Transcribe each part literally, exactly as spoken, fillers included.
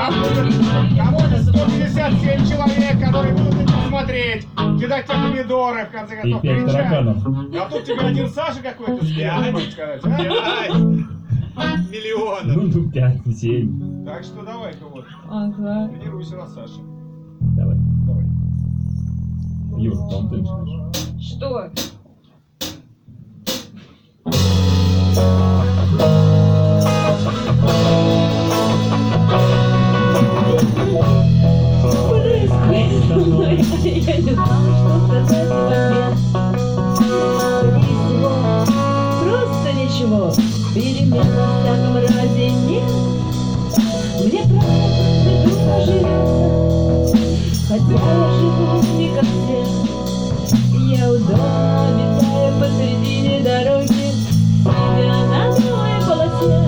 Кому-то сто пятьдесят семь человек, которые будут на тебя смотреть, кидать тебе помидоры, в конце концов, кричать. А тут тебе один Саша какой-то спят, сказать, а? Миллионов. Ну, пять, семь. Так что давай-ка вот, Ага. тренируйся на Саше. Давай. Давай. Юр, там ты начинаешь. Что? Происходит со мной, я не знала, что сказать в ответ. Ничего, просто ничего, перемен во всяком разе нет. Мне правда трудно живется, хотя я живу не как все. Я удобно обитаю посредине дороги, сидя на белой полосе.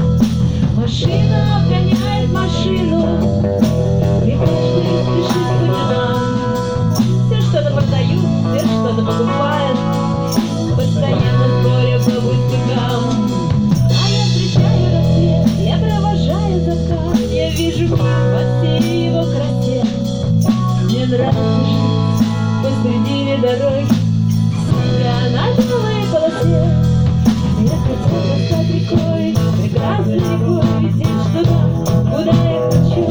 Машина обгоняет машину, и каждый спешит по делам. Все что-то продают, все что-то покупают, постоянно споря по пустякам. А я встречаю рассвет, я провожаю закат, я вижу мир во всей его красе. Мне нравится жить посредине дороги, сидя на белой полосе. Я хотела стать рекой, прекрасной рекой, лететь туда, куда я хочу.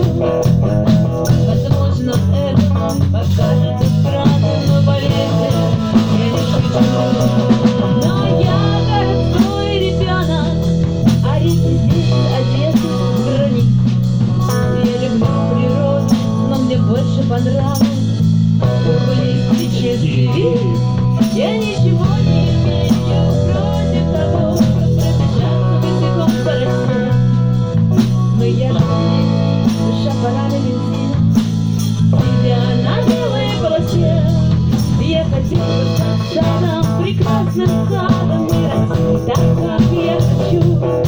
Возможно, это покажется странным, но поверьте, я не шучу. Но я городской ребенок, а реки здесь одеты в гранит. Я люблю природу, но мне больше понравилось урбанистический вид. Я ничего не имею против того, как пробежаться босиком по росе. Но я же здесь, душа парада бензина, сидя на белой полосе. Я хотела стать садом, прекрасным садом, и расти так, как я хочу.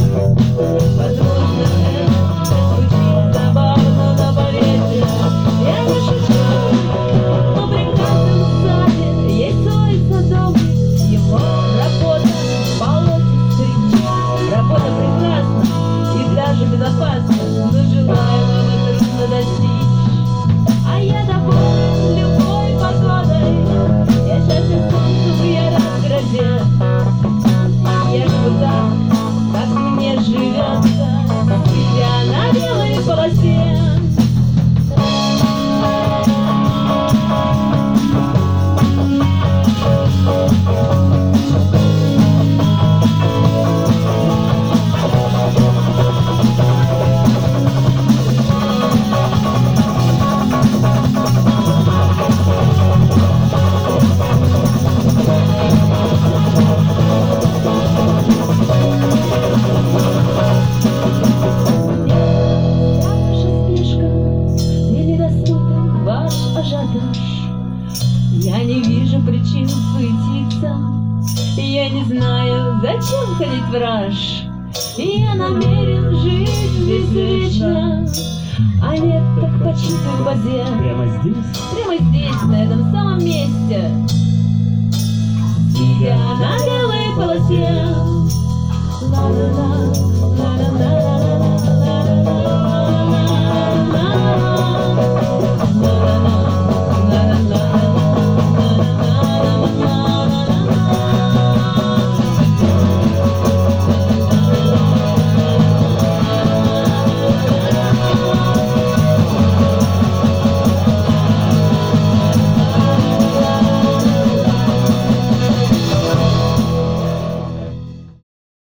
Возможно, это звучит забавно, но поверьте, я не шучу. Но в прекрасном саде есть свой садовник, его работа полотит стричь. Работа прекрасна и даже безопасна, но желаемого трудно достичь. А я доволен любой погодой, я счастлив солнцу, я рад грозе. Я живу так, как мне живется, сидя на белой полосе. Я не вижу причин суетиться, я не знаю, зачем ходить в раж. Я намерен жить здесь вечно, а нет, так почитаю в воде. Прямо здесь? Прямо здесь, на этом самом месте, сидя на белой полосе. Ла-ла-ла, ла-ла-ла-ла-ла.